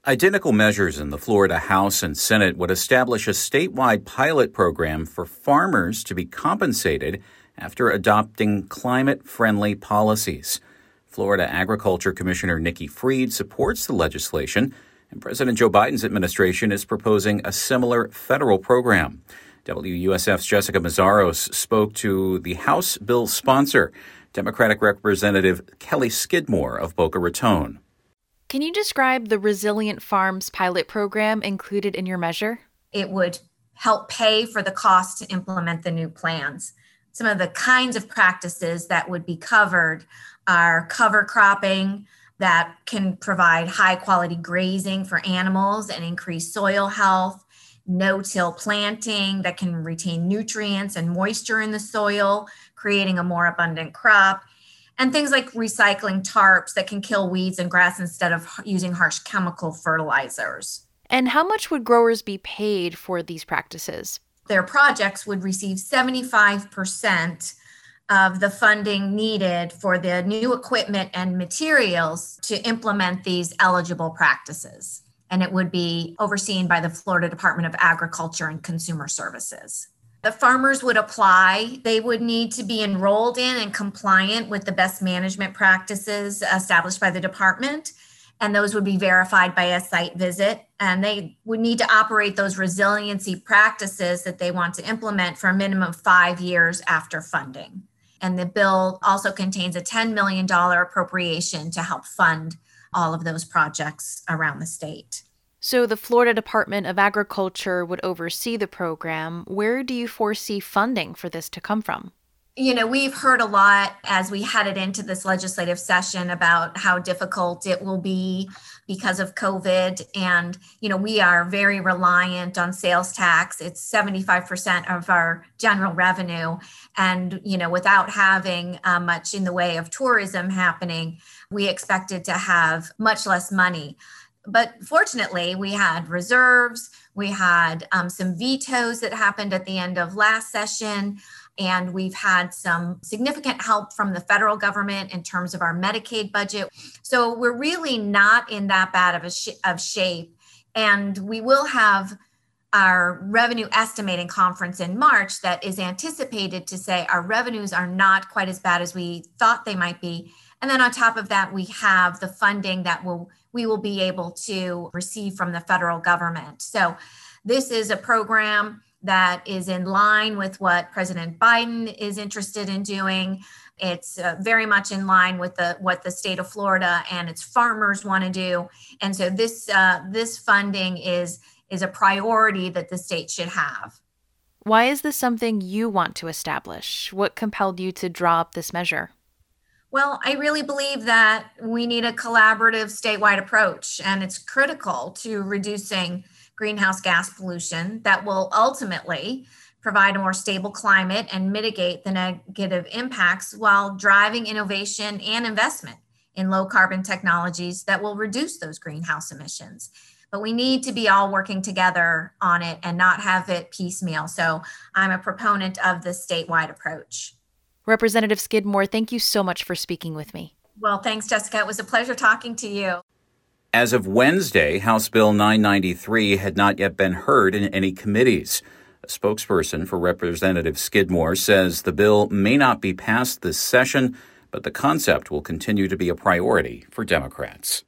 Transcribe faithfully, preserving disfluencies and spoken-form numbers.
Identical measures in the Florida House and Senate would establish a statewide pilot program for farmers to be compensated after adopting climate-friendly policies. Florida Agriculture Commissioner Nikki Fried supports the legislation, and President Joe Biden's administration is proposing a similar federal program. W U S F's Jessica Mazzaros spoke to the House bill sponsor, Democratic Representative Kelly Skidmore of Boca Raton. Can you describe the Resilient Farms pilot program included in your measure? It would help pay for the cost to implement the new plans. Some of the kinds of practices that would be covered are cover cropping that can provide high quality grazing for animals and increase soil health, no-till planting that can retain nutrients and moisture in the soil, creating a more abundant crop, and things like recycling tarps that can kill weeds and grass instead of using harsh chemical fertilizers. And how much would growers be paid for these practices? Their projects would receive seventy-five percent of the funding needed for the new equipment and materials to implement these eligible practices. And it would be overseen by the Florida Department of Agriculture and Consumer Services. The farmers would apply. They would need to be enrolled in and compliant with the best management practices established by the department. And those would be verified by a site visit. And they would need to operate those resiliency practices that they want to implement for a minimum of five years after funding. And the bill also contains a ten million dollars appropriation to help fund all of those projects around the state. So the Florida Department of Agriculture would oversee the program. Where do you foresee funding for this to come from? You know, we've heard a lot as we headed into this legislative session about how difficult it will be because of COVID. And, you know, we are very reliant on sales tax. It's seventy-five percent of our general revenue. And, you know, without having uh, much in the way of tourism happening, we expected to have much less money. But fortunately, we had reserves, we had um, some vetoes that happened at the end of last session, and we've had some significant help from the federal government in terms of our Medicaid budget. So we're really not in that bad of a sh- of shape. And we will have our revenue estimating conference in March that is anticipated to say our revenues are not quite as bad as we thought they might be. And then on top of that, we have the funding that will we will be able to receive from the federal government. So this is a program that is in line with what President Biden is interested in doing. It's uh, very much in line with the what the state of Florida and its farmers want to do. And so this uh, this funding is is a priority that the state should have. Why is this something you want to establish? What compelled you to draw up this measure? Well, I really believe that we need a collaborative statewide approach, and it's critical to reducing greenhouse gas pollution that will ultimately provide a more stable climate and mitigate the negative impacts while driving innovation and investment in low carbon technologies that will reduce those greenhouse emissions. But we need to be all working together on it and not have it piecemeal. So I'm a proponent of the statewide approach. Representative Skidmore, thank you so much for speaking with me. Well, thanks, Jessica. It was a pleasure talking to you. As of Wednesday, House Bill nine ninety-three had not yet been heard in any committees. A spokesperson for Representative Skidmore says the bill may not be passed this session, but the concept will continue to be a priority for Democrats.